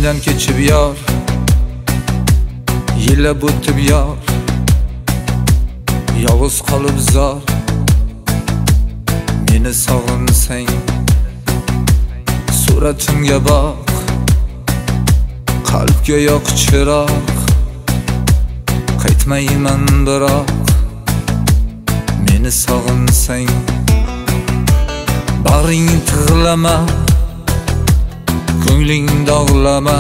Ko'zingdan kechib yor, yillab o'tib yor, yolg'iz qolib zor. Meni sog'insang, suratimga boq, qalbga yoq chiroq. Qaytmayman biroq, meni sog'insang, bag'ring tig'lama, ko'ngling dog'lama,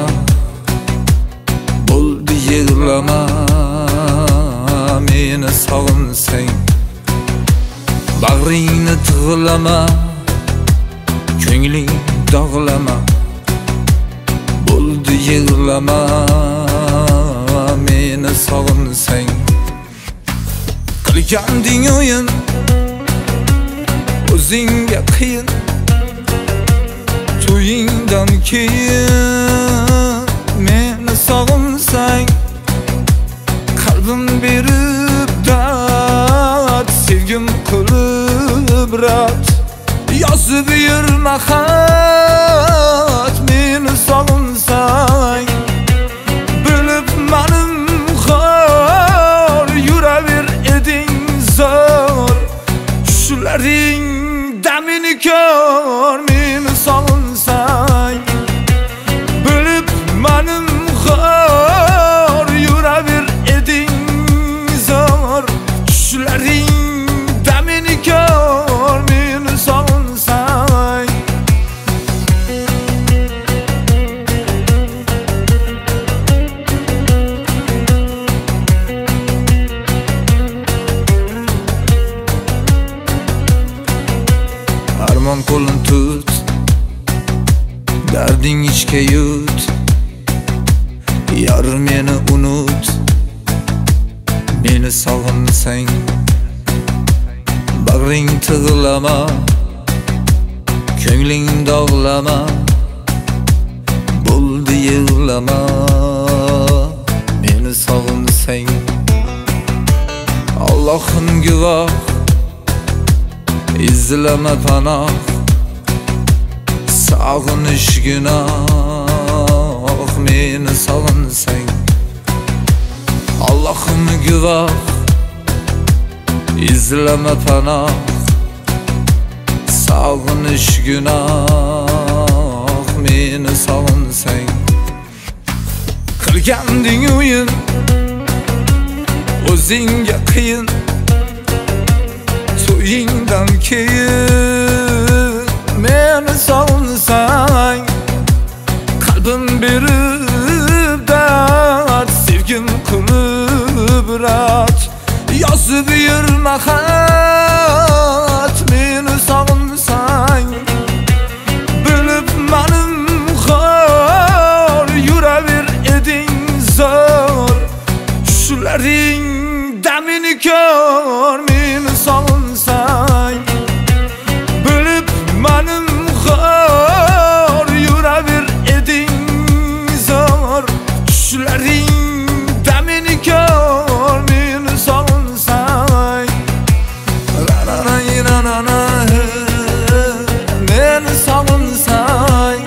bo'ldi yig'lama. Meni sog'insang, bag'ringni tig'lama, ko'ngling dog'lama, bo'ldi yig'lama. Meni sog'insang, qilganding o'yin o'zingga qiyin, to'yingdan keyin. Meni sog'insang, qalbim berib dard, sevgim qilib rat, yozib yurma xat. Meni sog'insang, bilib manim xor, yuraver eding zor, shularning damini ko'r. Meni sog'insang, bilib manim xor, yuraver eding zor, shularning damini ko'r. Meni sog'insang, armon qo'lin tut, darding ichga yut, yor meni unut. Meni sog'insang, bag'ring tig'lama, ko'ngling dog'lama, bo'ldi yig'lama. Meni sog'insang, Allohim guvoh, izlama panoh, sog'inish gunoh. Meni sog'insang, Allohim guvoh, izlama panoh, sog'inish gunoh. Meni sog'insang, qilganding o'yin o'zingga qiyin, to'yingdan keyin. Meni sog'insang, qalbim berib dard, sevgim qilib rat, yozib yurma xat. Meni sog'insang, bilib manim xor, yuraver eding zor, shularning damini ko'r. Meni sog'insang, bilib manim xor, yuraver eding zor, shularning damini ko'r. Meni sog'insang, meni sog'insang,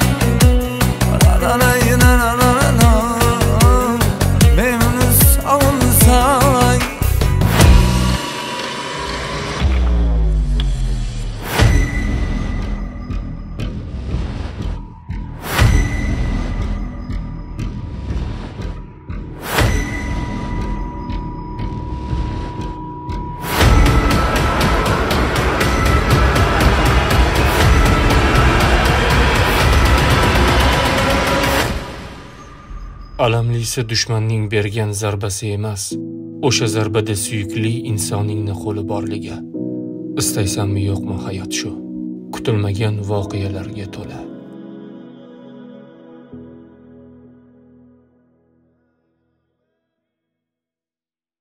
meni sog'insang. Alamlisi dushmanning bergan zarbasi emas, o'sha zarbada suyukli insoningni qo'li borligi. Istaysanmi yo'qmi hayot shu, kutilmagan voqealarga to'la.